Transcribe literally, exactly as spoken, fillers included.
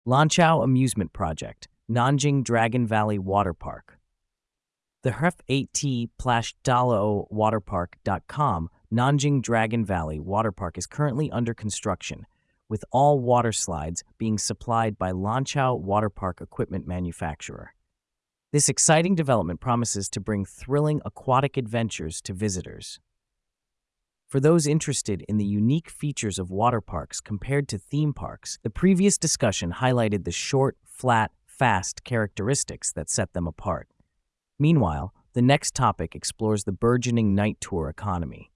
Lanchao Amusement Project, Nanjing Dragon Valley Water Park. The H F eight T Plash Dalo Waterpark dot com Nanjing Dragon Valley Water Park is currently under construction, with all water slides being supplied by Lanchao Water Park equipment manufacturer. This exciting development promises to bring thrilling aquatic adventures to visitors. For those interested in the unique features of water parks compared to theme parks, the previous discussion highlighted the short, flat, fast characteristics that set them apart. Meanwhile, the next topic explores the burgeoning night tour economy.